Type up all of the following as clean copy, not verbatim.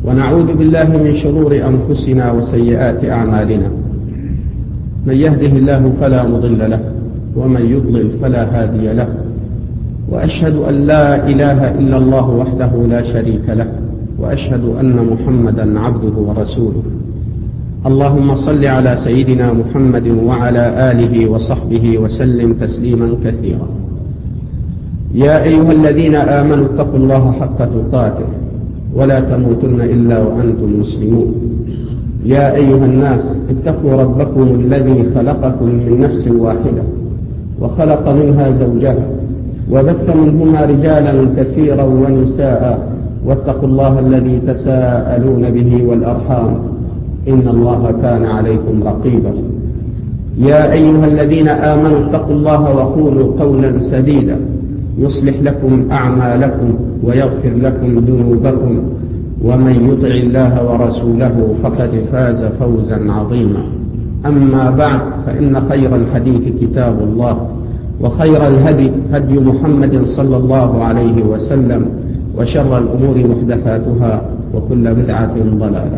ونعوذ بالله من شرور أنفسنا وسيئات أعمالنا. من يهده الله فلا مضل له ومن يضلل فلا هادي له، وأشهد أن لا إله إلا الله وحده لا شريك له، وأشهد أن محمدا عبده ورسوله. اللهم صل على سيدنا محمد وعلى آله وصحبه وسلم تسليما كثيرا. يا أيها الذين آمنوا اتقوا الله حق تقاته ولا تموتن إلا وأنتم مسلمون. يا أيها الناس اتقوا ربكم الذي خلقكم من نفس واحدة وخلق منها زوجها وبث منهما رجالا كثيرا ونساء، واتقوا الله الذي تساءلون به والأرحام إن الله كان عليكم رقيبا. يا أيها الذين آمنوا اتقوا الله وقولوا قولا سديدا يصلح لكم أعمالكم ويغفر لكم ذنوبكم، ومن يطع الله ورسوله فقد فاز فوزا عظيما. أما بعد، فإن خير الحديث كتاب الله، وخير الهدي هدي محمد صلى الله عليه وسلم، وشر الأمور محدثاتها، وكل بدعة ضلالة.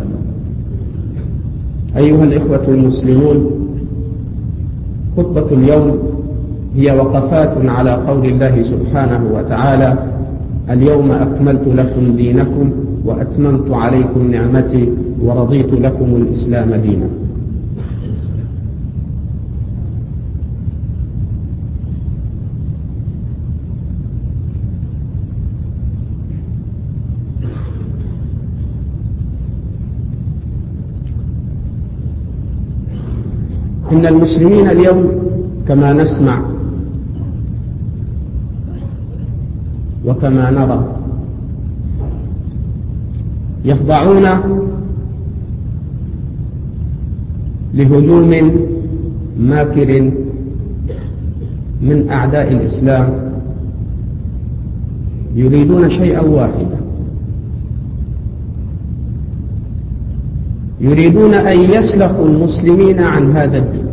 أيها الإخوة المسلمون، خطبة اليوم هي وقفات على قول الله سبحانه وتعالى: اليوم أكملت لكم دينكم وأتممت عليكم نعمتي ورضيت لكم الإسلام دينا. إن المسلمين اليوم كما نسمع وكما نرى يخضعون لهجوم ماكر من أعداء الإسلام، يريدون شيئا واحدا، يريدون أن يسلخوا المسلمين عن هذا الدين،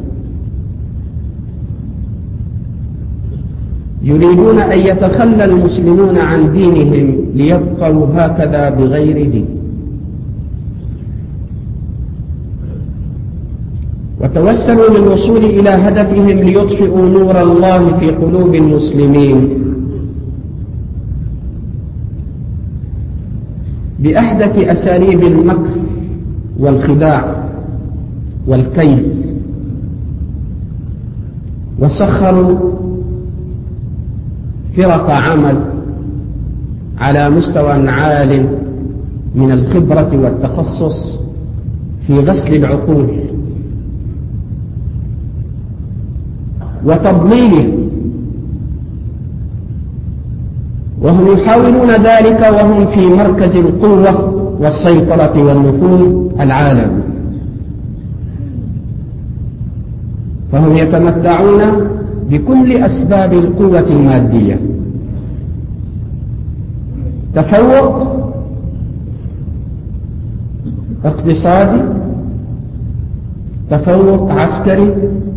يريدون أن يتخلى المسلمون عن دينهم ليبقوا هكذا بغير دين. وتوسلوا للوصول إلى هدفهم ليطفئوا نور الله في قلوب المسلمين بأحدث أساليب المكر والخداع والكيد، وسخروا فرق عمل على مستوى عال من الخبرة والتخصص في غسل العقول وتضليله، وهم يحاولون ذلك وهم في مركز القوة والسيطرة والنفوذ العالم، فهم يتمتعون بكل أسباب القوة المادية: تفوق اقتصادي، تفوق عسكري،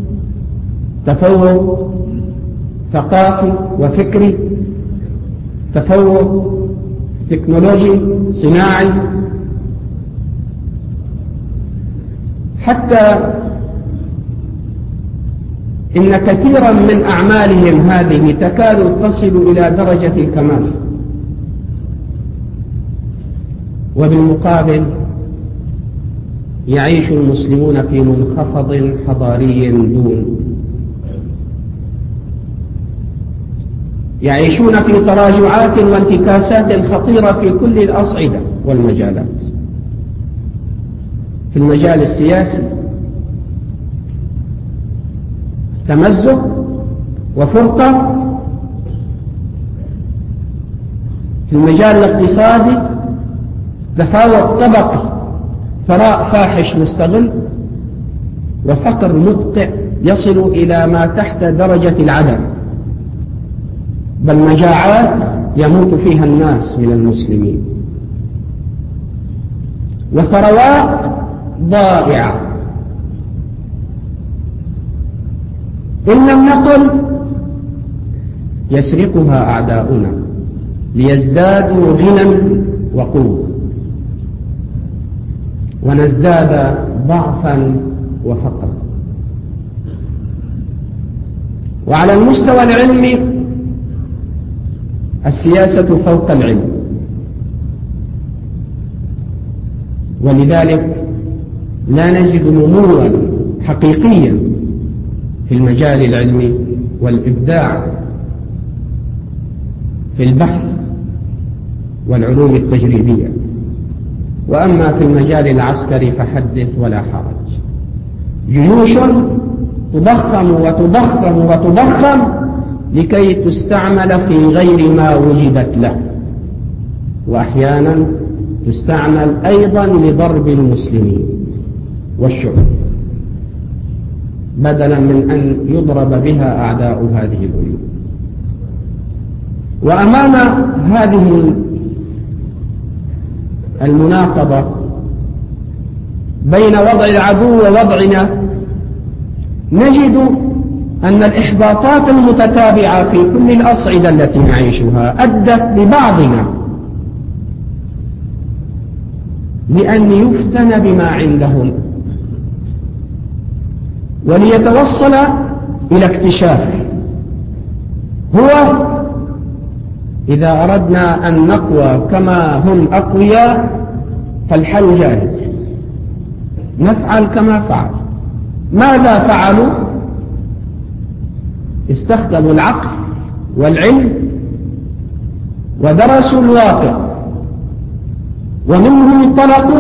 تفوق ثقافي وفكري، تفوق تكنولوجي صناعي، حتى إن كثيرا من أعمالهم هذه تكاد تصل إلى درجة الكمال. وبالمقابل يعيش المسلمون في منخفض حضاري دون، يعيشون في تراجعات وانتكاسات خطيرة في كل الأصعدة والمجالات: في المجال السياسي تمزق وفرقة، في المجال الاقتصادي تفاوت طبقي، ثراء فاحش مستغل، وفقر مدقع يصل إلى ما تحت درجة العدم، بل مجاعات يموت فيها الناس من المسلمين، وثروات ضائعة. إن لم نقل يسرقها أعداؤنا ليزدادوا غنى وقوة. ونزداد ضعفا وفقرا. وعلى المستوى العلمي السياسة فوق العلم، ولذلك لا نجد نموا حقيقيا في المجال العلمي والإبداع في البحث والعلوم التجريبية. وأما في المجال العسكري فحدث ولا حرج، جيوش تضخم وتضخم وتضخم لكي تستعمل في غير ما وجدت له، وأحيانا تستعمل أيضا لضرب المسلمين والشعوب بدلا من أن يضرب بها أعداء هذه الأمة. وأمام هذه المناقضة بين وضع العدو ووضعنا نجد أن الإحباطات المتتابعة في كل الأصعدة التي نعيشها أدت ببعضنا لأن يفتن بما عندهم وليتوصل إلى اكتشاف. هو إذا أردنا أن نقوى كما هم أقوياء فالحل جاهز، نفعل كما فعل. ماذا فعلوا؟ استخدموا العقل والعلم ودرسوا الواقع، ومنهم انطلقوا،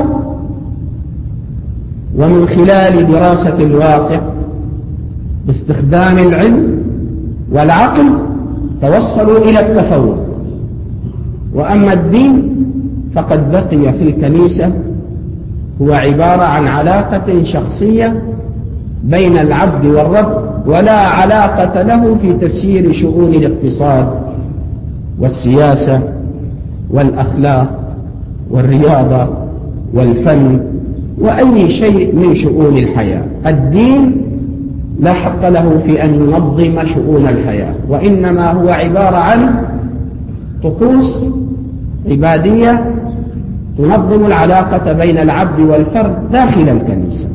ومن خلال دراسة الواقع باستخدام العلم والعقل توصلوا إلى التفوق. وأما الدين فقد بقي في الكنيسة هو عبارة عن علاقة شخصية بين العبد والرب، ولا علاقة له في تسيير شؤون الاقتصاد والسياسة والأخلاق والرياضة والفن وأي شيء من شؤون الحياة. الدين لا حق له في أن ينظم شؤون الحياة، وإنما هو عبارة عن طقوس عبادية تنظم العلاقة بين العبد والفرد داخل الكنيسة.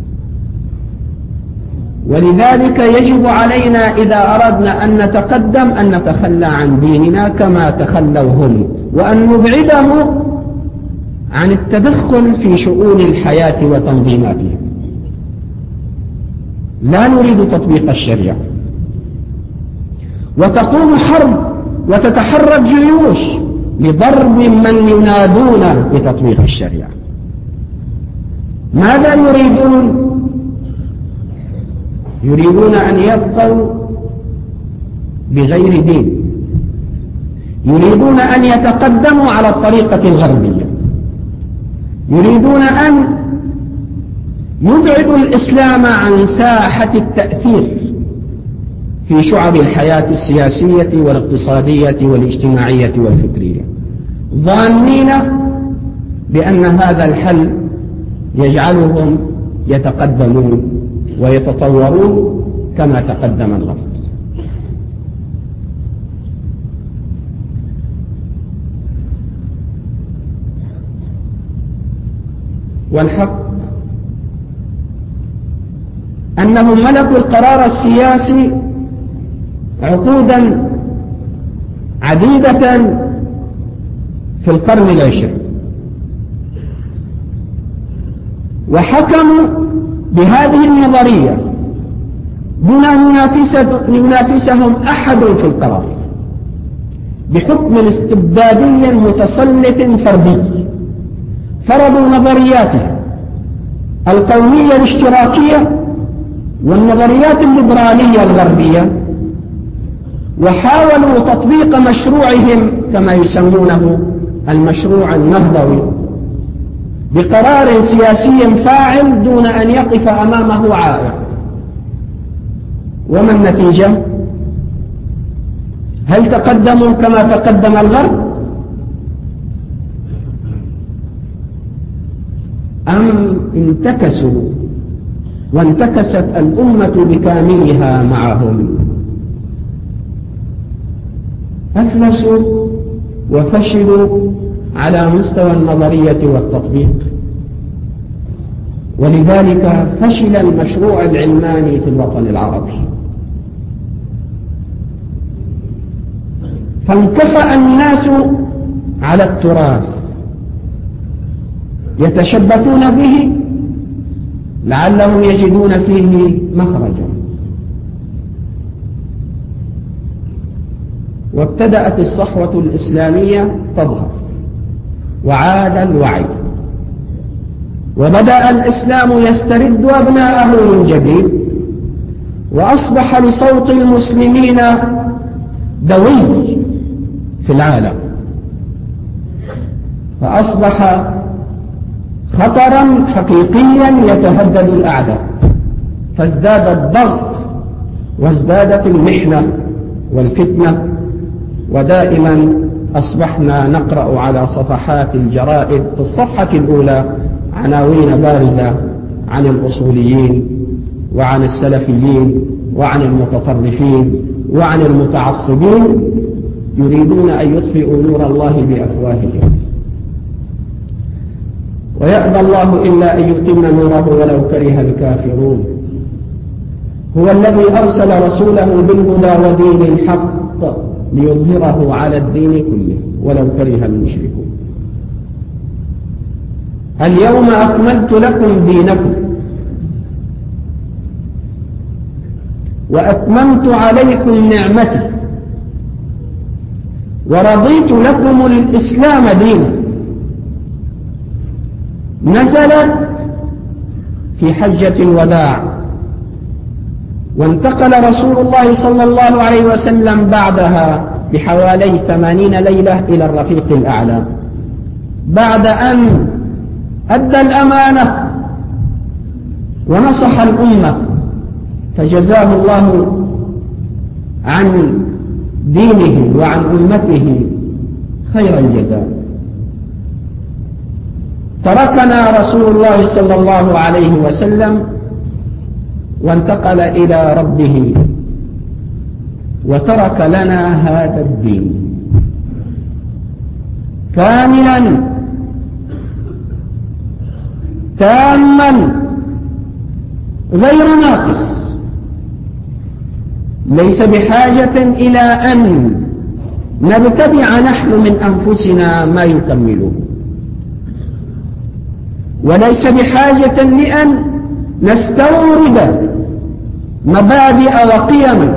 ولذلك يجب علينا إذا أردنا أن نتقدم أن نتخلى عن ديننا كما تخلوا هم، وأن نبعده عن التدخل في شؤون الحياة وتنظيماتها. لا نريد تطبيق الشريعة، وتقوم حرب وتتحرك جيوش لضرب من ينادون بتطبيق الشريعة. ماذا يريدون؟ يريدون أن يبقوا بغير دين، يريدون أن يتقدموا على الطريقة الغربية، يريدون أن يبعدوا الإسلام عن ساحة التأثير في شعب الحياة السياسية والاقتصادية والاجتماعية والفكرية، ظانين بأن هذا الحل يجعلهم يتقدمون ويتطورون كما تقدم الغرب. والحق أنهم ملكوا القرار السياسي عقودا عديدة في القرن العشرين، وحكموا بهذه النظرية دون أن ينافسهم أحد في القرار، بحكم استبدادي متسلط فردي. فرضوا نظرياتهم القومية الاشتراكية والنظريات الليبرالية الغربية، وحاولوا تطبيق مشروعهم كما يسمونه المشروع النهضوي بقرار سياسي فاعل دون أن يقف أمامه عائق. وما النتيجة؟ هل تقدموا كما تقدم الغرب أم انتكسوا وانتكست الأمة بكاملها معهم؟ أفلسوا وفشلوا على مستوى النظرية والتطبيق. ولذلك فشل المشروع العلماني في الوطن العربي، فانكفأ الناس على التراث يتشبثون به لعلهم يجدون فيه مخرجا، وابتدأت الصحوة الإسلامية تظهر وعاد الوعي، وبدأ الإسلام يسترد أبناءه من جديد، وأصبح لصوت المسلمين دوي في العالم، فأصبح خطرا حقيقيا يتهدد الأعداء، فازداد الضغط وازدادت المحنة والفتنة، ودائما أصبحنا نقرأ على صفحات الجرائد في الصفحة الأولى عناوين بارزة عن الأصوليين وعن السلفيين وعن المتطرفين وعن المتعصبين يريدون أن يطفئوا نور الله بأفواههم، ويأبى الله إلا أن يتم نوره ولو كره الكافرون. هو الذي أرسل رسوله بالهدى ودين الحق ليظهره على الدين كله ولو كره المشركون. اليوم أكملت لكم دينكم وأتممت عليكم نعمتي ورضيت لكم الإسلام دينا. نزلت في حجة الوداع، وانتقل رسول الله صلى الله عليه وسلم بعدها بحوالي 80 ليلة إلى الرفيق الأعلى، بعد أن أدى الأمانة ونصح الأمة، فجزاه الله عن دينه وعن أمته خير الجزاء. تركنا رسول الله صلى الله عليه وسلم وانتقل إلى ربه وترك لنا هذا الدين كاملا تاما غير ناقص، ليس بحاجة إلى أن نبتدع نحن من أنفسنا ما يكمله، وليس بحاجة لأن نستورد مبادئ وقيم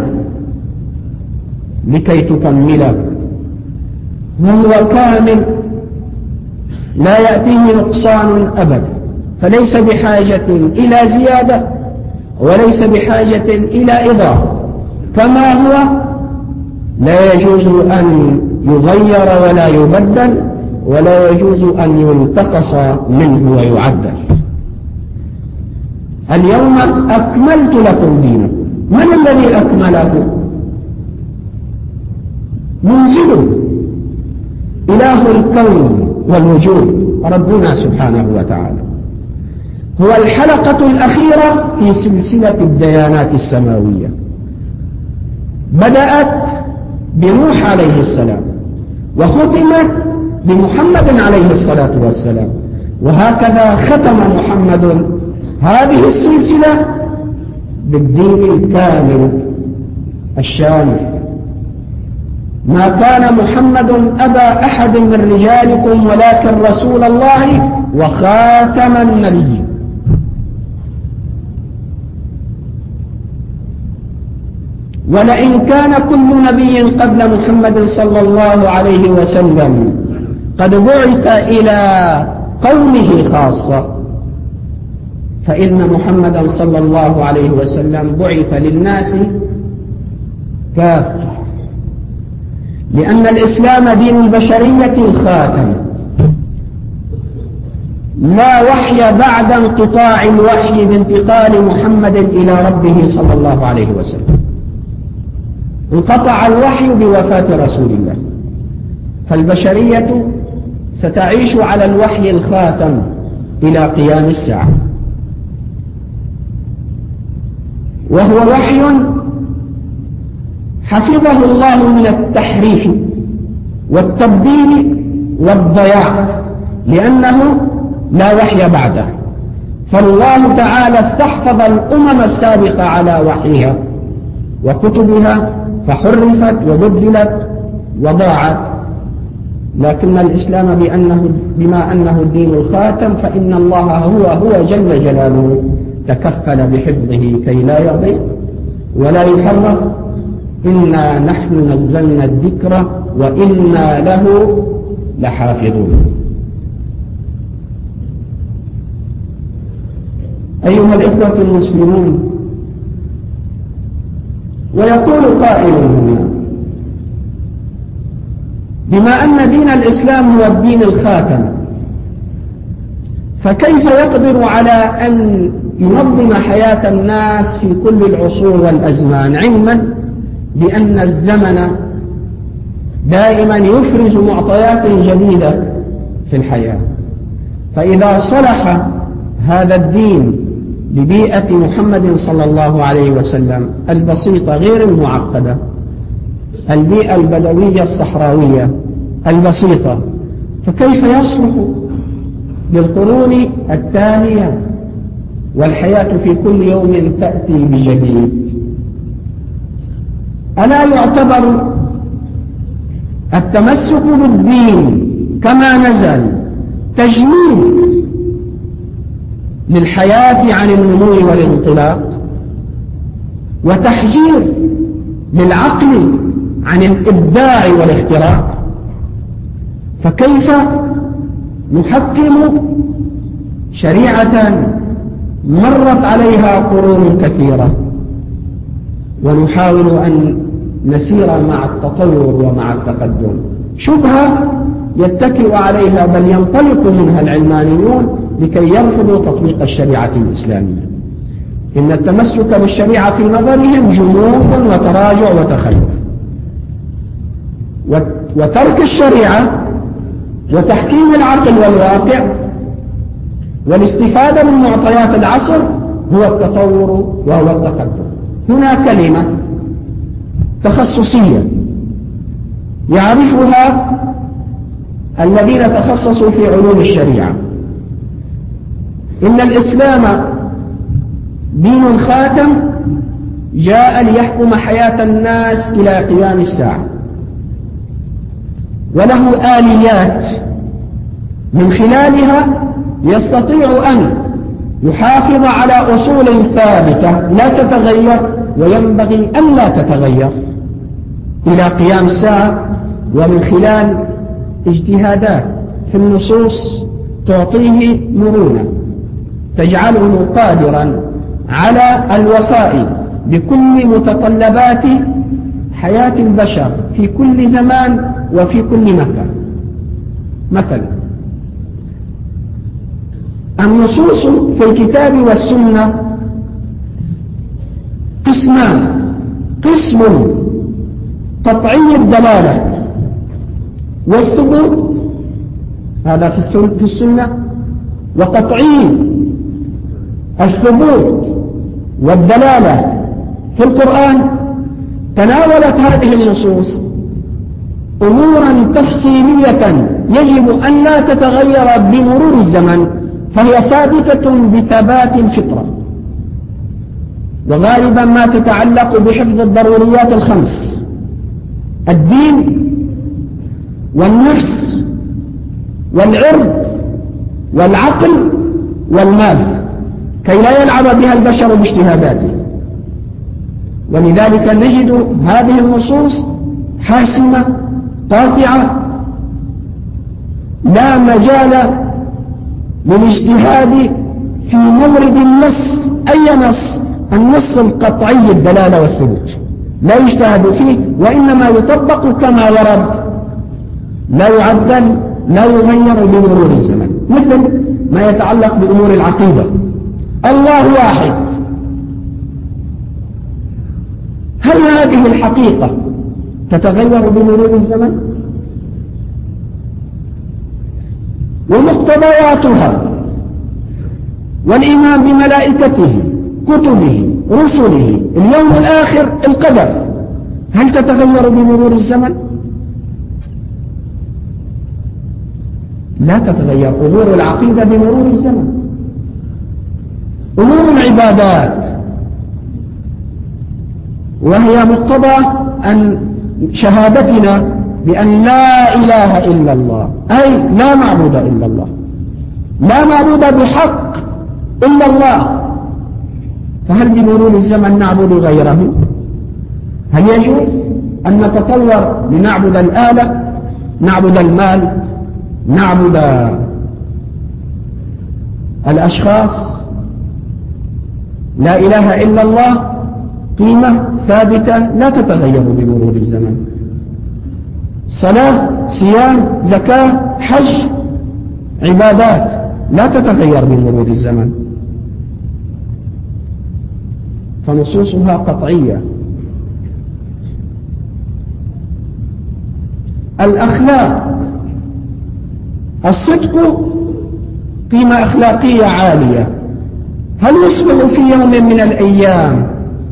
لكي تكمله، وهو كامل لا يأتيه نقصان أبدا، فليس بحاجة إلى زيادة وليس بحاجة إلى إضافة، كما هو لا يجوز أن يغير ولا يبدل، ولا يجوز أن ينتقص منه ويعدل. اليوم أكملت لكم دينكم. من الذي أكمله؟ منزله إله الكون والوجود ربنا سبحانه وتعالى، هو الحلقة الأخيرة في سلسلة الديانات السماوية، بدأت بنوح عليه السلام وختمت بمحمد عليه الصلاة والسلام، وهكذا ختم محمد هذه السلسلة بالدين الكامل الشامل. ما كان محمد أبا أحد من رجالكم ولكن رسول الله وخاتم النبيين. ولئن كان كل نبي قبل محمد صلى الله عليه وسلم قد بعث إلى قومه خاصة، فإن محمدا صلى الله عليه وسلم بعث للناس كافة، لأن الإسلام دين البشرية الخاتم، لا وحي بعد انقطاع الوحي بانتقال محمد إلى ربه صلى الله عليه وسلم، انقطع الوحي بوفاة رسول الله، فالبشرية ستعيش على الوحي الخاتم إلى قيام الساعة، وهو وحي حفظه الله من التحريف والتبديل والضياع، لأنه لا وحي بعده، فالله تعالى استحفظ الأمم السابقة على وحيها وكتبها فحرفت وبدلت وضاعت، لكن الإسلام بما أنه الدين الخاتم فإن الله هو جل جلاله تكفل بحفظه كي لا يضيع ولا يحرف. إنا نحن نزلنا الذكر وإنا له لحافظون. أيها الإخوة المسلمون، ويقول قائل هنا: بما أن دين الإسلام هو الدين الخاتم، فكيف يقدر على أن ينظم حياة الناس في كل العصور والأزمان، علما بأن الزمن دائما يفرز معطيات جديدة في الحياة؟ فإذا صلح هذا الدين لبيئة محمد صلى الله عليه وسلم البسيطة غير المعقدة، البيئة البدوية الصحراوية البسيطة، فكيف يصلح للقرون التالية والحياة في كل يوم تأتي بجديد؟ ألا يعتبر التمسك بالدين كما نزل تجميد للحياة عن النمو والانطلاق، وتحجير للعقل عن الإبداع والاختراع؟ فكيف نحكم شريعة مرت عليها قرون كثيرة ونحاول أن نسير مع التطور ومع التقدم؟ شبهة يتكئ عليها بل ينطلق منها العلمانيون لكي يرفضوا تطبيق الشريعة الإسلامية. إن التمسك بالشريعة في نظرهم جمود وتراجع وتخلف، وترك الشريعة وتحكيم العقل والواقع والاستفادة من معطيات العصر هو التطور وهو التقدم. هنا كلمة تخصصية يعرفها الذين تخصصوا في علوم الشريعة: إن الإسلام دين خاتم جاء ليحكم حياة الناس إلى قيام الساعة، وله آليات من خلالها يستطيع أن يحافظ على أصول ثابتة لا تتغير وينبغي أن لا تتغير إلى قيام الساعة، ومن خلال اجتهادات في النصوص تعطيه مرونة تجعله قادرا على الوفاء بكل متطلبات حياة البشر في كل زمان وفي كل مكان. مثلا النصوص في الكتاب والسنة قسمان: قسم قطعي الدلالة والثبوت، هذا في السنة، وقطعي الثبوت والدلالة في القرآن. تناولت هذه النصوص أمورا تفصيلية يجب أن لا تتغير بمرور الزمن، فهي ثابتة بثبات الفطرة، وغالبا ما تتعلق بحفظ الضروريات الخمس: الدين والنفس والعرض والعقل والمال، كي لا يلعب بها البشر باجتهاداته. ولذلك نجد هذه النصوص حاسمة قاطعة، لا مجال للاجتهاد في مورد النص. أي نص؟ النص القطعي الدلالة والثبوت لا يجتهد فيه، وإنما يطبق كما ورد، لا يعدل لا يغير بمرور الزمن. مثل ما يتعلق بأمور العقيدة: الله واحد، هل هذه الحقيقة تتغير بمرور الزمن؟ ومقتضياتها والإيمان بملائكته كتبه رسله اليوم الآخر القدر، هل تتغير بمرور الزمن؟ لا تتغير أمور العقيدة بمرور الزمن. أمور العبادات، وهي مقتضى أن شهادتنا بأن لا إله إلا الله، أي لا معبود إلا الله، لا معبود بحق إلا الله. فهل بمرور الزمن نعبد غيره؟ هل يجوز أن نتطور لنعبد الآلة، نعبد المال، نعبد الأشخاص؟ لا إله إلا الله قيمة ثابتة لا تتغير بمرور الزمن. صلاة، صيام، زكاة، حج، عبادات لا تتغير بمرور الزمن، فنصوصها قطعية. الأخلاق، الصدق قيمة أخلاقية عالية. هل يصبح في يوم من الأيام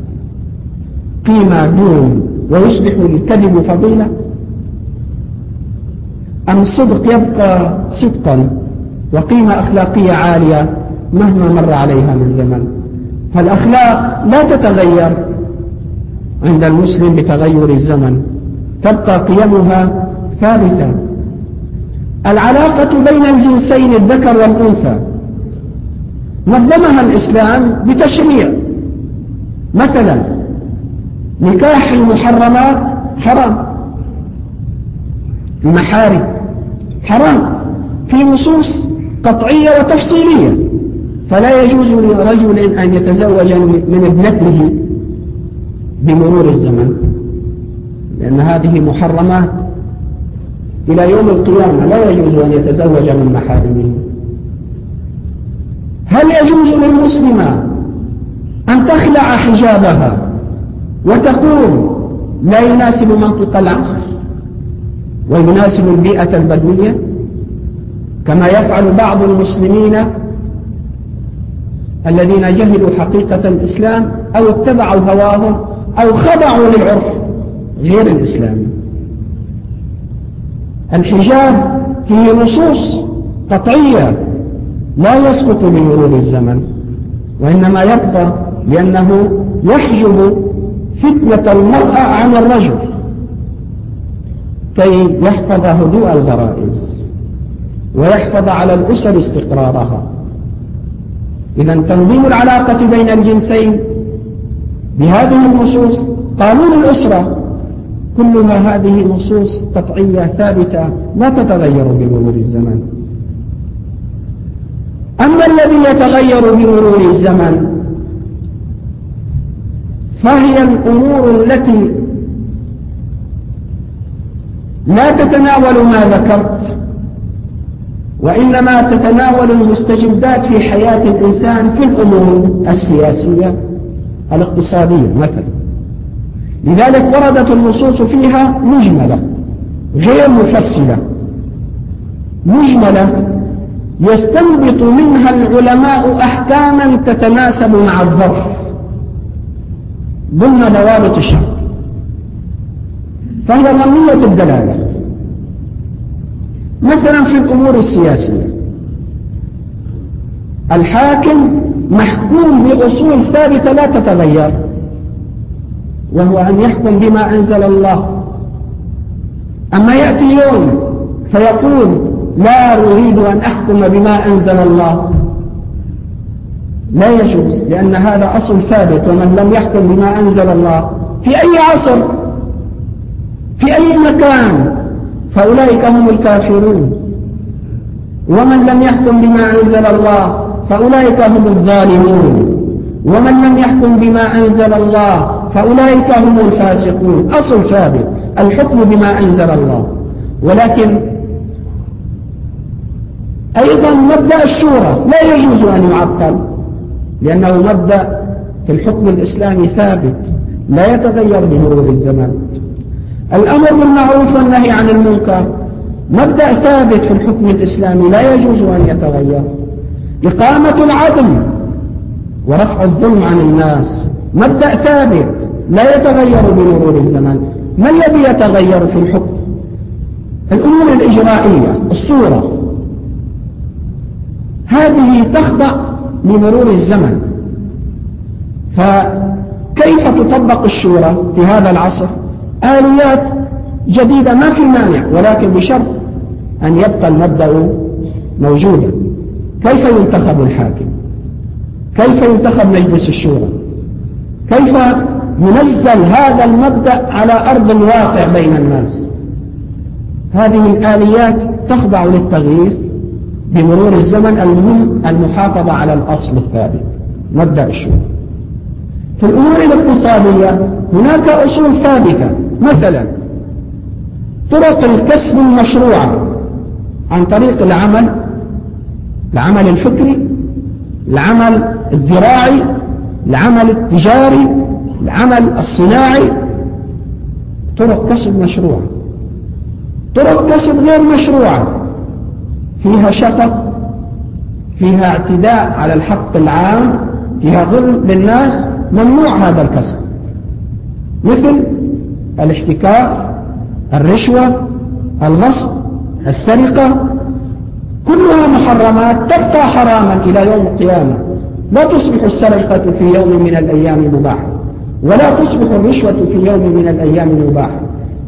قيمة دون ويصبح الكذب فضيلة؟ أم الصدق يبقى صدقا وقيمة أخلاقية عالية مهما مر عليها من زمن؟ فالأخلاق لا تتغير عند المسلم بتغير الزمن، تبقى قيمها ثابتة. العلاقة بين الجنسين الذكر والأنثى نظمها الإسلام بتشريع. مثلا نكاح المحرمات حرام، المحارم حرام في نصوص قطعية وتفصيلية، فلا يجوز لرجل أن يتزوج من ابنته بمرور الزمن، لأن هذه محرمات إلى يوم القيامة، لا يجوز أن يتزوج من محارمه. هل يجوز للمسلمة أن تخلع حجابها وتقول لا يناسب منطق العصر ويناسب البيئة البدوية كما يفعل بعض المسلمين الذين جهلوا حقيقة الإسلام أو اتبعوا هواهم أو خضعوا للعرف غير الإسلامي؟ الحجاب فيه نصوص قطعية لا يسقط بمرور الزمن، وإنما يبقى لأنه يحجب فتنة المرأة عن الرجل كي يحفظ هدوء الغرائز ويحفظ على الأسر استقرارها. إذا تنظيم العلاقة بين الجنسين بهذه النصوص، قانون الأسرة، كلها هذه نصوص قطعية ثابتة لا تتغير بمرور الزمن. أما الذي يتغير بمرور الزمن فهي الأمور التي لا تتناول ما ذكرت، وإنما تتناول المستجدات في حياة الإنسان في الأمور السياسية الاقتصادية مثلا. لذلك وردت النصوص فيها مجملة غير مفصلة، مجملة يستنبط منها العلماء أحكاما تتناسب مع الظرف ضمن ضوابط الشرع، فهي ظنية الدلالة. مثلا في الأمور السياسية الحاكم محكوم بأصول ثابتة لا تتغير، وهو أن يحكم بما أنزل الله. أما يأتي يوم فيقول لا أريد أن أحكم بما أنزل الله، لا يجوز، لأن هذا أصل ثابت، ومن لم يحكم بما أنزل الله في أي عصر في أي مكان فأولئك هم الكافرون، ومن لم يحكم بما أنزل الله فأولئك هم الظالمون، ومن لم يحكم بما أنزل الله فأولئك هم الفاسقون. أصل ثابت الحكم بما أنزل الله. ولكن أيضا مبدأ الشورى لا يجوز أن يعطل، لأنه مبدأ في الحكم الإسلامي ثابت لا يتغير بمرور الزمن. الأمر بالمعروف والنهي عن المنكر مبدأ ثابت في الحكم الإسلامي لا يجوز أن يتغير. إقامة العدل ورفع الظلم عن الناس مبدأ ثابت لا يتغير بمرور الزمن. ما الذي يتغير في الحكم؟ الأمور الإجرائية، الصورة، هذه تخضع لمرور الزمن فكيف تطبق الشورى في هذا العصر؟ آليات جديدة ما في مانع، ولكن بشرط أن يبقى المبدأ موجودا. كيف ينتخب الحاكم؟ كيف ينتخب مجلس الشورى؟ كيف ينزل هذا المبدأ على أرض الواقع بين الناس؟ هذه الآليات تخضع للتغيير بمرور الزمن. المهم المحافظة على الأصل الثابت، مبدأ الشورى. في الأمور الاقتصادية هناك أصول ثابتة، مثلا طرق الكسب المشروعة عن طريق العمل الفكري، العمل الزراعي، العمل التجاري، العمل الصناعي، طرق كسب مشروعة. طرق كسب غير مشروعة فيها شطط، فيها اعتداء على الحق العام، فيها ظلم للناس، ممنوع هذا الكسب، مثل الاحتكار، الرشوة، الغصب، السرقة، كلها محرمات تبقى حراما إلى يوم القيامة. لا تصبح السرقة في يوم من الأيام مباحة، ولا تصبح الرشوة في يوم من الأيام مباحة.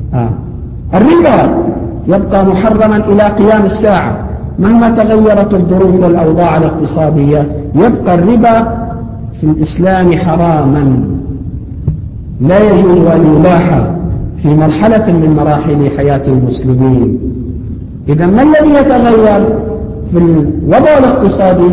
الربا يبقى محرما إلى قيام الساعة، مهما تغيرت الظروف والأوضاع الاقتصادية يبقى الربا في الإسلام حراما، لا يجوز أن يباح في مرحلة من مراحل حياة المسلمين. إذا ما الذي يتغير في الوضع الاقتصادي؟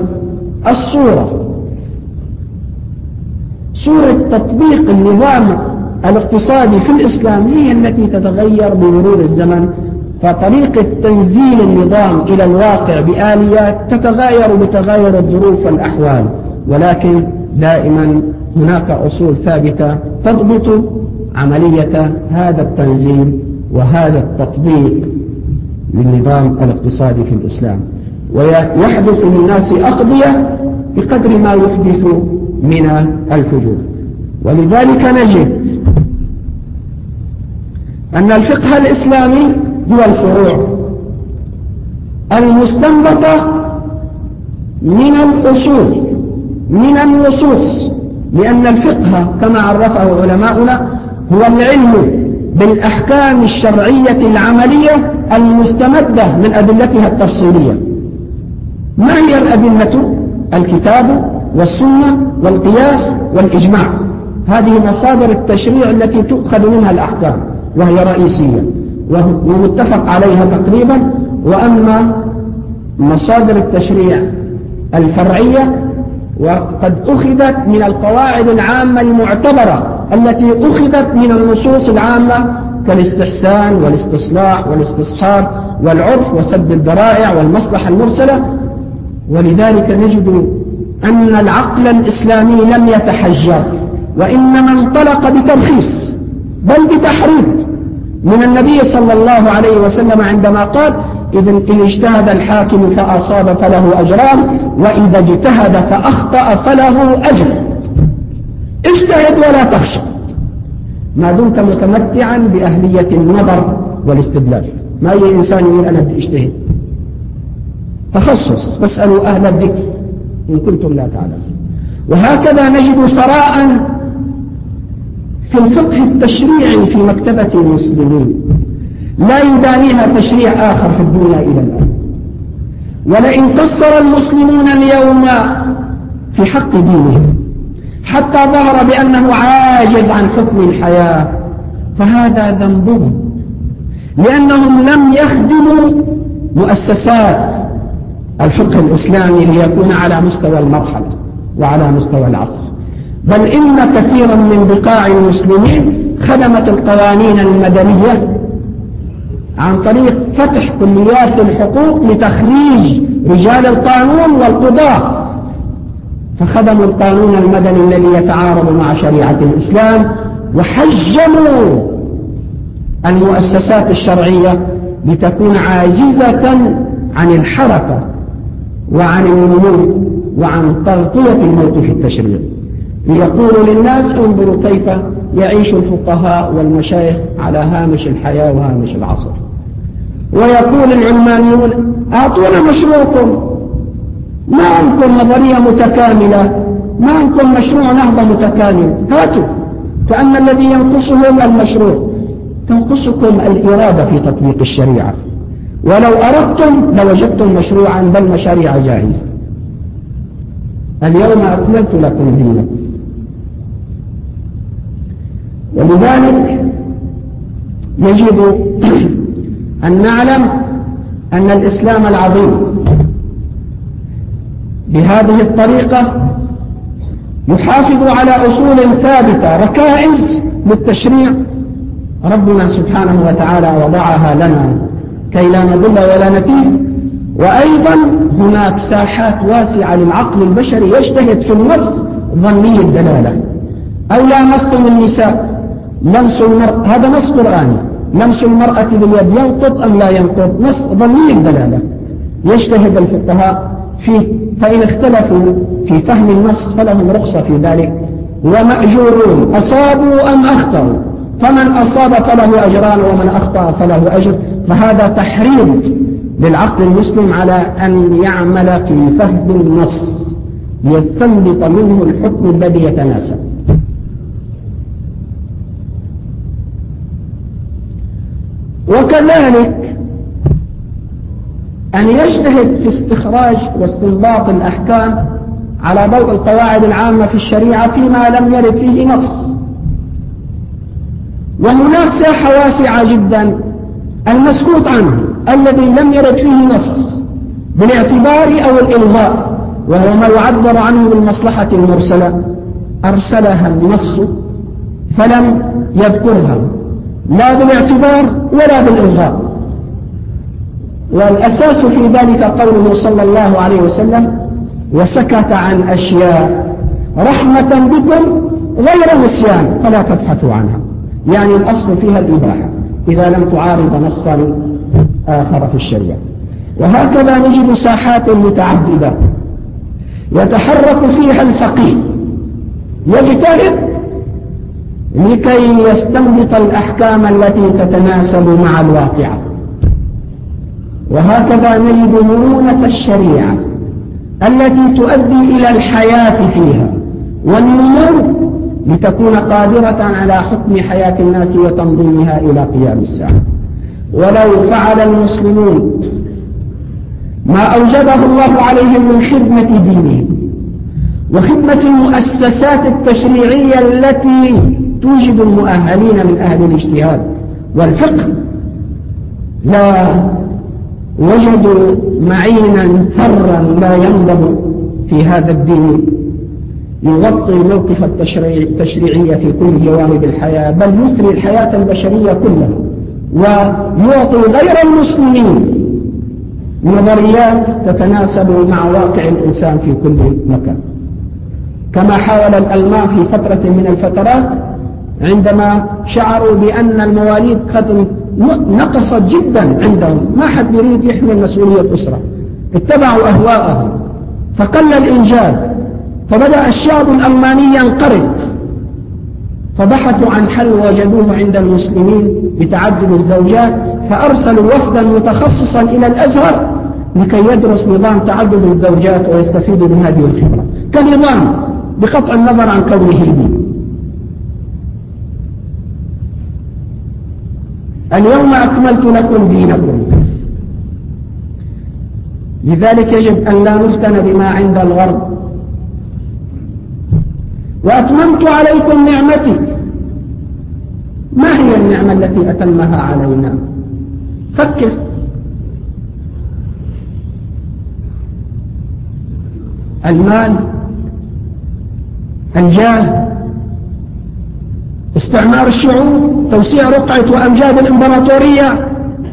صورة تطبيق النظام الاقتصادي في الإسلام هي التي تتغير بمرور الزمن. فطريقة تنزيل النظام إلى الواقع بآليات تتغير بتغير الظروف والأحوال، ولكن دائما هناك أصول ثابتة تضبط عملية هذا التنزيل وهذا التطبيق للنظام الاقتصادي في الإسلام. ويحدث للناس أقضية بقدر ما يحدث من الفجور. ولذلك نجد أن الفقه الإسلامي هو الفروع المستنبطة من الأصول من النصوص، لأن الفقه كما عرفه علماؤنا هو العلم بالأحكام الشرعية العملية المستمدة من أدلتها التفصيلية. ما هي الأدلة؟ الكتاب والسنة والقياس والإجماع، هذه مصادر التشريع التي تؤخذ منها الأحكام، وهي رئيسية ومتفق عليها تقريبا. وأما مصادر التشريع الفرعية وقد أخذت من القواعد العامة المعتبرة التي أخذت من النصوص العامة كالاستحسان والاستصلاح والاستصحاب والعرف وسد الذرائع والمصلحة المرسلة. ولذلك نجد أن العقل الإسلامي لم يتحجر، وإنما انطلق بترخيص بل بتحريض من النبي صلى الله عليه وسلم عندما قال: إن اجتهد الحاكم فأصاب فله أجران، وإذا اجتهد فأخطأ فله أجر. اجتهد ولا تخشى ما دمت متمتعا بأهلية النظر والاستدلال. ما أي إنسان يقول أنا بدي اجتهد، تخصص، فاسألوا أهل الذكر إن كنتم لا تعلمون. وهكذا نجد ثراء في الفقه التشريعي في مكتبة المسلمين لا يدانيها تشريع آخر في الدنيا إلى الآن. ولئن قصر المسلمون اليوم في حق دينهم حتى ظهر بأنه عاجز عن حكم الحياة فهذا ذنبهم، لأنهم لم يخدموا مؤسسات الفقه الإسلامي ليكون على مستوى المرحلة وعلى مستوى العصر. بل إن كثيرا من بقاع المسلمين خدمت القوانين المدنية عن طريق فتح كليات الحقوق لتخريج رجال القانون والقضاة، فخدموا القانون المدني الذي يتعارض مع شريعة الإسلام، وحجموا المؤسسات الشرعية لتكون عاجزة عن الحركة وعن النمو وعن تغطية الموقف التشريعي، ليقولوا للناس انظروا كيف يعيش الفقهاء والمشايخ على هامش الحياة وهامش العصر. ويقول العلمانيون: أعطونا مشروعكم، ما عندكم نظرية متكاملة ما عندكم مشروع نهضة متكامل، هاتوا، كأن الذي ينقصهم المشروع، تنقصكم الإرادة في تطبيق الشريعة، ولو أردتم لوجدتم مشروعا بل مشاريع جاهزة. اليوم أكملت لكم دينكم. ولذلك يجب أن نعلم أن الإسلام العظيم بهذه الطريقة يحافظ على أصول ثابتة، ركائز للتشريع ربنا سبحانه وتعالى وضعها لنا كي لا نضل ولا نتيه. وأيضا هناك ساحات واسعة للعقل البشري يجتهد في النص ظني الدلالة. أو لامستم النساء، لمس المرأة، هذا نص قرآني، لمس المرأة باليد ينقض أم لا ينقض، نص ظني الدلالة يجتهد الفقهاء فيه، فإن اختلفوا في فهم النص فلهم رخصة في ذلك، ومأجورون أصابوا أم أخطأوا، فمن أصاب فله أجران ومن أخطأ فله أجر. فهذا تحريض للعقل المسلم على أن يعمل في فهم النص ليستنبط منه الحكم الذي يتناسب. وكذلك أن يجتهد في استخراج واستنباط الأحكام على ضوء القواعد العامة في الشريعة فيما لم يرد فيه نص. وهناك ساحة واسعة جدا المسكوت عنه الذي لم يرد فيه نص بالاعتبار أو الإلغاء، وهو ما يعبر عنه بالمصلحة المرسلة، أرسلها النص فلم يذكرها لا بالاعتبار ولا بالإلغاء. والأساس في ذلك قوله صلى الله عليه وسلم: وسكت عن أشياء رحمة بكم غير نسيان فلا تبحثوا عنها، يعني الأصل فيها الإباحة إذا لم تعارض نصا آخر في الشريعة. وهكذا نجد ساحات متعددة يتحرك فيها الفقيه يجتهد لكي يستنبط الأحكام التي تتناسب مع الواقع. وهكذا نجد مرونة الشريعة التي تؤدي إلى الحياة فيها والنمو لتكون قادرة على حكم حياة الناس وتنظيمها إلى قيام الساعة. ولو فعل المسلمون ما أوجبه الله عليهم من خدمة دينهم وخدمة المؤسسات التشريعية التي توجد المؤهلين من أهل الاجتهاد والفقه، لا وجدوا معينا فرا لا ينضب في هذا الدين يغطي موقف التشريعية في كل جوانب الحياة، بل يثري الحياة البشرية كلها ويعطي غير المسلمين نظريات تتناسب مع واقع الإنسان في كل مكان. كما حاول الألمان في فترة من الفترات عندما شعروا بأن المواليد قد نقصت جدا عندهم، ما حد يريد يحمل مسؤولية أسرة، اتبعوا أهواءهم فقل الإنجاب، فبدأ الشعب الألماني ينقرض، فبحثوا عن حل وجدوه عند المسلمين بتعدد الزوجات، فأرسلوا وفدا متخصصا إلى الأزهر لكي يدرس نظام تعدد الزوجات ويستفيد من هذه الخبرة كنظام بقطع النظر عن كونه دين. اليوم أكملت لكم دينكم، لذلك يجب أن لا نفتن بما عند الغرب. وأتممت عليكم نعمتي، ما هي النعمة التي أتمها علينا؟ فكر. المال، الجاه، استعمار الشعوب، توسيع رقعة وأمجاد الإمبراطورية،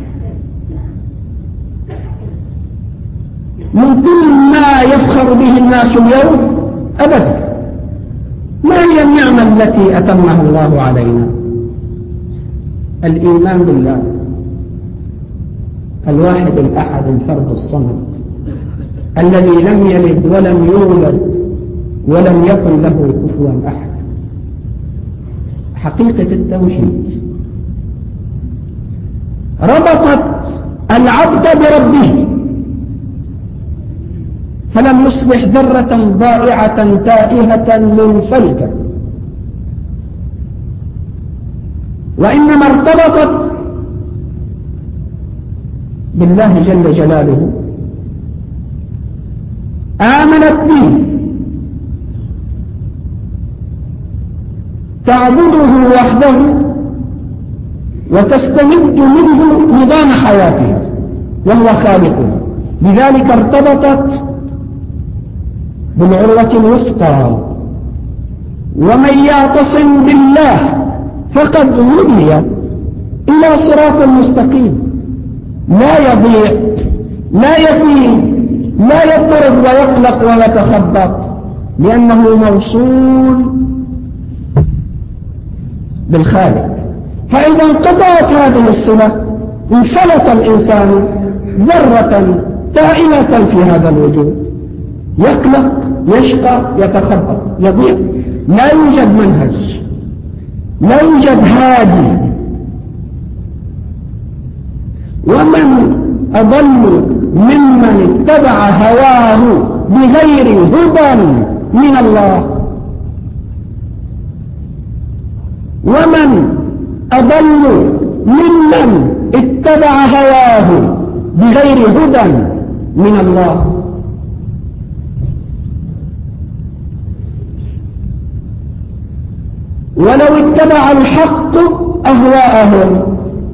من كل ما يفخر به الناس اليوم أبدا. ما هي النعمة التي أتمها الله علينا؟ الإيمان بالله الواحد الأحد الفرد الصمد الذي لم يلد ولم يولد ولم يكن له كفوا أحد. حقيقة التوحيد ربطت العبد بربه، فلم يصبح ذرة ضائعة تائهة منفلتة، وإنما ارتبطت بالله جل جلاله، آمنت به، تعبده وحده وتستمد منه نظام حياتها وهو خالقها، لذلك ارتبطت بالعروة الوثقى. ومن يعتصم بالله فقد هدي إلى صراط مستقيم، لا يضيع، لا يفيد، لا يضطرب ويقلق ويتخبط، لأنه موصول بالخالق. فإذا انقطعت هذه الصلة انفلت الإنسان ذرة تائهة في هذا الوجود، يقلق، يشقى، يتخبط، يضيع، لا يوجد منهج، لا يوجد هادي. ومن أضل ممن اتبع هواه بغير هدى من الله، ومن أضل ممن اتبع هواه بغير هدى من الله. ولو اتبع الحق أهواءهم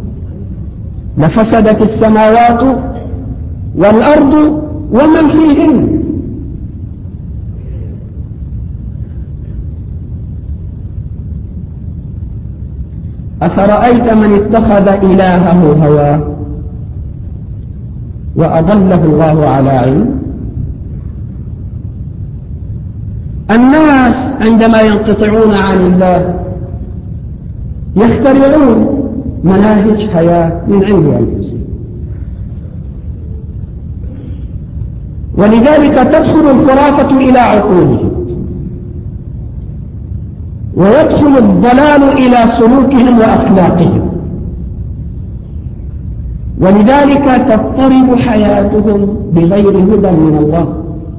لفسدت السماوات والأرض ومن فيهن. أفرأيت من اتخذ إلهه هواه وأضله الله على علم؟ الناس عندما ينقطعون عن الله يخترعون مناهج حياة من عند أنفسهم، ولذلك تدخل الخرافة إلى عقولهم، ويدخل الضلال إلى سلوكهم وأخلاقهم، ولذلك تضطرب حياتهم بغير هدى من الله.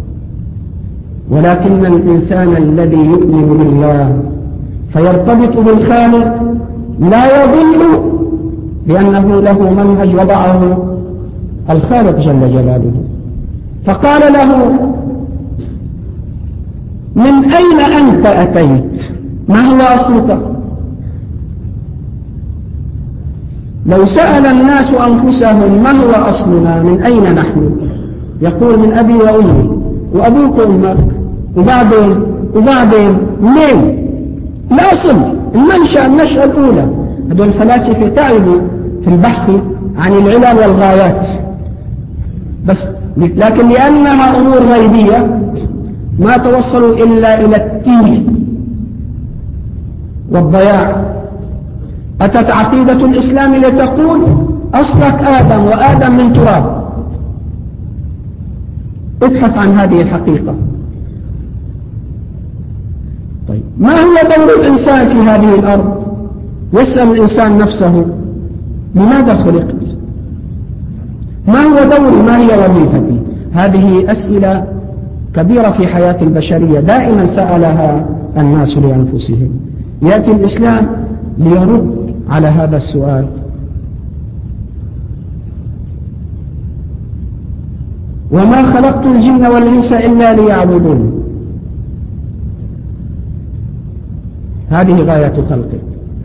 ولكن الإنسان الذي يؤمن بالله فيرتبط بالخالق لا يضل، لأنه له منهج وضعه الخالق جل جلاله. فقال له: من أين أنت أتيت؟ ما هو أصلك؟ لو سأل الناس أنفسهم ما هو أصلنا، من أين نحن، يقول من أبي وأمي وأبوك وأمك، وبعدين منين؟ الأصل، المنشأ، النشأة الأولى. هذول الفلاسفة تعبوا في البحث عن العلل والغايات، بس لكن لأنها أمور غيبية ما توصلوا إلا إلى التيه والضياع. أتت عقيدة الإسلام لتقول أصلك آدم، وآدم من تراب. ابحث عن هذه الحقيقة. طيب، ما هو دور الإنسان في هذه الأرض؟ يسأل الإنسان نفسه: لماذا خلقت؟ ما هو دوري؟ ما هي وظيفتي؟ هذه أسئلة كبيرة في حياة البشرية دائما سألها الناس لأنفسهم. يأتي الإسلام ليرد على هذا السؤال. وما خلقت الجن والإنس إلا ليعبدون، هذه غاية خلقه.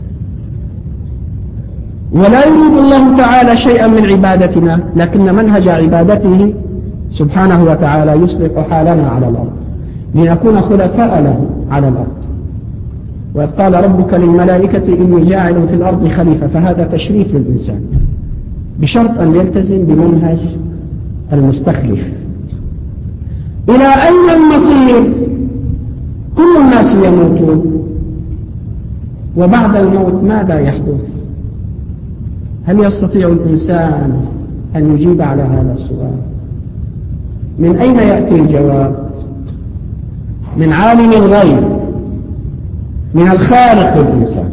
ولا يريد الله تعالى شيئا من عبادتنا، لكن منهج عبادته سبحانه وتعالى يصلح حالنا على الأرض لنكون خلفاء له على الأرض. وإذ قال ربك للملائكة إني جاعل في الأرض خليفة، فهذا تشريف للإنسان بشرط أن يلتزم بمنهج المستخلف. إلى أين المصير؟ كل الناس يموتون، وبعد الموت ماذا يحدث؟ هل يستطيع الإنسان أن يجيب على هذا السؤال؟ من أين يأتي الجواب؟ من عالم الغيب، من الخالق الإنسان.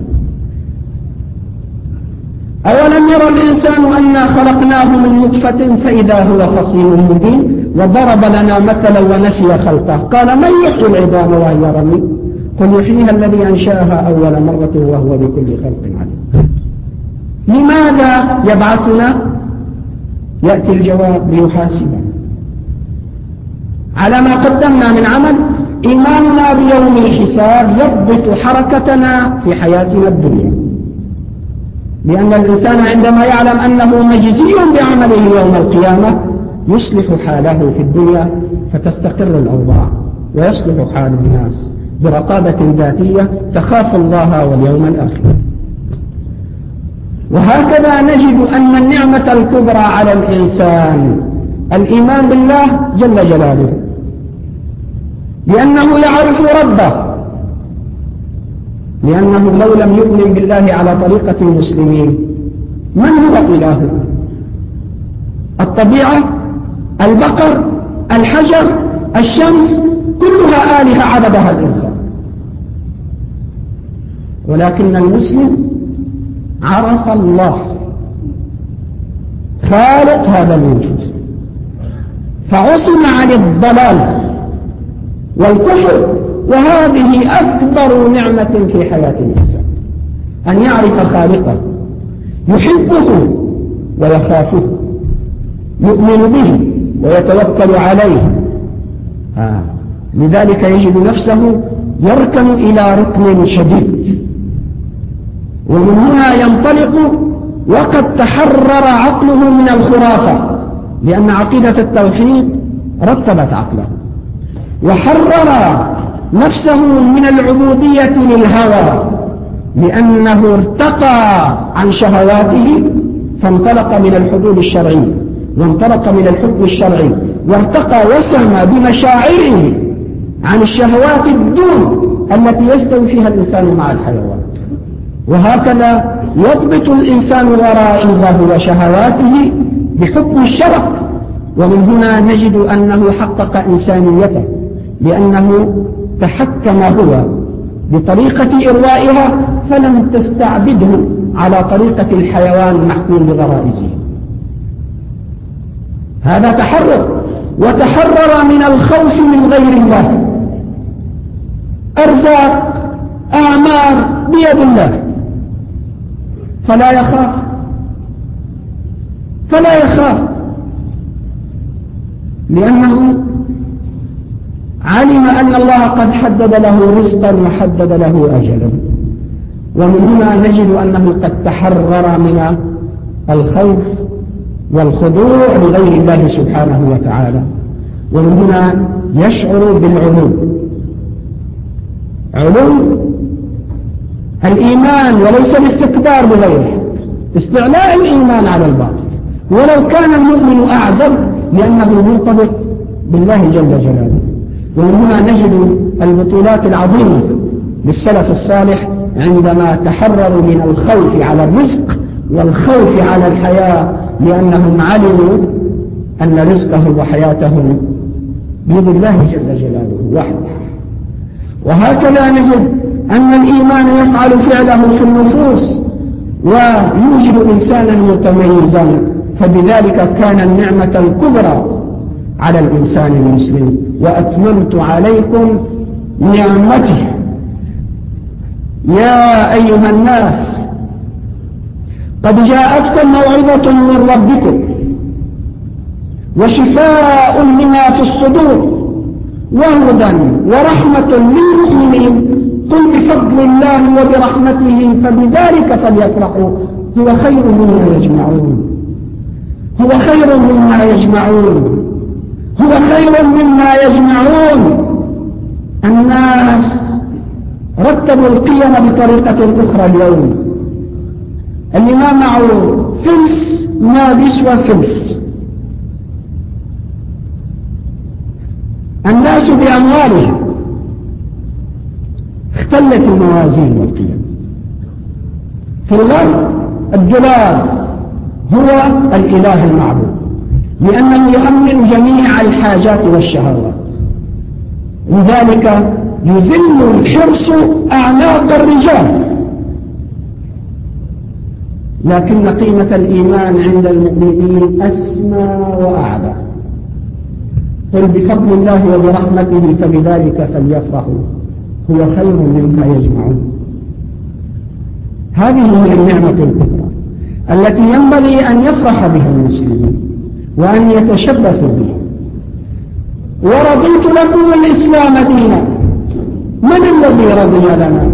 أولم يرى الإنسان أنا خلقناه من نطفة فإذا هو خصيم مبين وضرب لنا مثلا ونسي خلقه. قال من يحيي العظام وهي رميم قل يحييها الذي أنشأها أول مرة وهو بكل خلق عليم. لماذا يبعثنا؟ يأتي الجواب ليحاسبنا على ما قدمنا من عمل. إيماننا بيوم الحساب يضبط حركتنا في حياتنا الدنيا، لأن الإنسان عندما يعلم أنه مجزي بعمله يوم القيامة يصلح حاله في الدنيا فتستقر الأوضاع، ويصلح حال الناس برقابة ذاتية تخاف الله واليوم الآخر. وهكذا نجد أن النعمة الكبرى على الإنسان الإيمان بالله جل جلاله، لأنه يعرف ربه، لأنه لو لم يؤمن بالله على طريقة المسلمين من هو إله؟ الطبيعة، البقر، الحجر، الشمس، كلها آلهة عبدها الإنسان. ولكن المسلم عرف الله خالق هذا الوجود فعصم عن الضلال والكفر. وهذه أكبر نعمة في حياة الإنسان، أن يعرف خالقه يحبه ويخافه، يؤمن به ويتوكل عليه. لذلك يجد نفسه يركن إلى ركن شديد، ومن هنا ينطلق وقد تحرر عقله من الخرافة، لأن عقيدة التوحيد رتبت عقله، وحرر نفسه من العبودية للهوى، لأنه ارتقى عن شهواته فانطلق من الحدود الشرعية وانطلق من الحكم الشرعي، وارتقى وسمى بمشاعره عن الشهوات الدون التي يستوي فيها الإنسان مع الحيوان. وهكذا يضبط الإنسان غرائزه وشهواته بحكم الشرع. ومن هنا نجد أنه حقق إنسانيته، لأنه تحكم هو بطريقة إروائها فلم تستعبده على طريقة الحيوان المحكوم بغرائزه. هذا تحرر، وتحرر من الخوف من غير الله. أرزاق أعمار بيد الله، فلا يخاف لأنه علم أن الله قد حدد له رزقا وحدد له أجلا. ومن هنا نجد أنه قد تحرر من الخوف والخضوع لغير الله سبحانه وتعالى. ومن هنا يشعر بالعلو، علو الإيمان وليس الاستكبار بغيره، استعلاء الإيمان على الباطل، ولو كان المؤمن أعزب لأنه مرتبط بالله جل جلاله. ومن هنا نجد البطولات العظيمة للسلف الصالح عندما تحرروا من الخوف على الرزق والخوف على الحياة، لأنهم علموا أن رزقهم وحياتهم بيد الله جل جلاله وحده. وهكذا نجد أن الإيمان يفعل فعله في النفوس ويوجد إنسانا متميزا، فبذلك كان النعمة الكبرى على الإنسان المسلم. وأتممت عليكم نعمتي يا أيها الناس قد جاءتكم موعظة من ربكم وشفاء لما في الصدور وهدى ورحمة للمؤمنين قل بفضل الله وبرحمته فبذلك فليفرحوا هو خير مما يجمعون، هو خير مما يجمعون، هو خير مما يجمعون. الناس رتبوا القيم بطريقة أخرى اليوم. اللي ما معه فلس ما بيسوى فلس. الناس بأموالهم اختلت الموازين والقيم. في الغرب الدولار هو الإله المعبود، لأنه يؤمن جميع الحاجات والشهوات، لذلك يذل الحرص أعناق الرجال. لكن قيمة الإيمان عند المؤمنين أسمى وأعلى. قل بفضل الله وبرحمته فبذلك فليفرحوا هو خير مما يجمعون. هذه هي النعمة الكبرى التي ينبغي أن يفرح بها المسلمين وأن يتشبثوا بها. ورضيت لكم الإسلام دينا. من الذي رضي لنا؟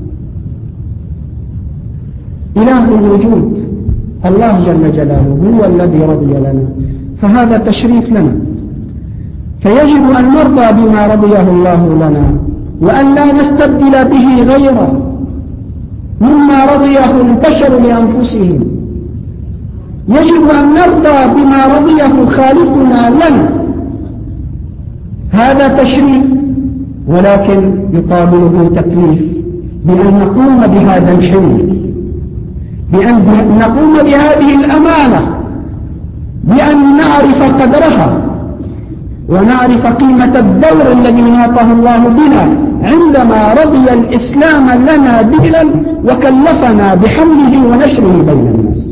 إله الوجود الله جل جلاله هو الذي رضي لنا، فهذا تشريف لنا، فيجب أن نرضى بما رضيه الله لنا وأن لا نستبدل به غيره مما رضيه البشر لأنفسهم. يجب أن نرضى بما رضيه خالقنا لنا، هذا تشريف، ولكن يقابله تكليف بأن نقوم بهذا الحلم، بأن نقوم بهذه الأمانة، بأن نعرف قدرها ونعرف قيمة الدور الذي ناطه الله بنا عندما رضي الإسلام لنا دينا وكلفنا بحمله ونشره بين الناس.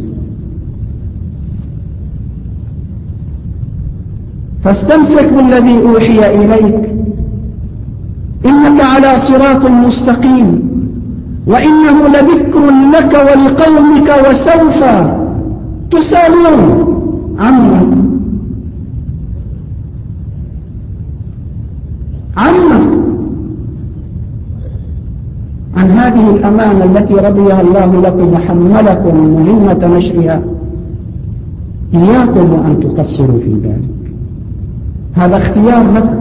فاستمسك بالذي أوحي إليك إنك على صراط مستقيم، وإنه لذكر لك ولقومك وسوف تسألون عنه عن هذه الأمانة التي رضيها الله لكم وحملكم مهمة نشرها. إياكم وأن تقصروا في ذلك، هذا اختيار لكم،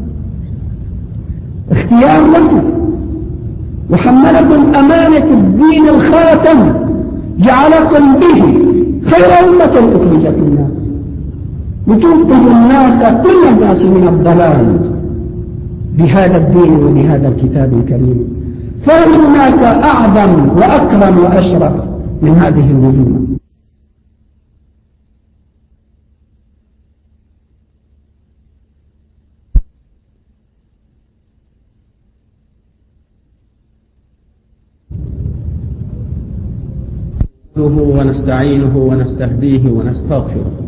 اختيار لكم، وحملكم أمانة الدين الخاتم جعلكم به خير أمة أخرجت الناس لتنقذوا الناس كل الناس من الضلال بهذا الدين وبهذا الكتاب الكريم. فهل هناك أعظم وأكرم وأشرف من هذه الوجوه؟ ونستعينه ونستهديه ونستغفره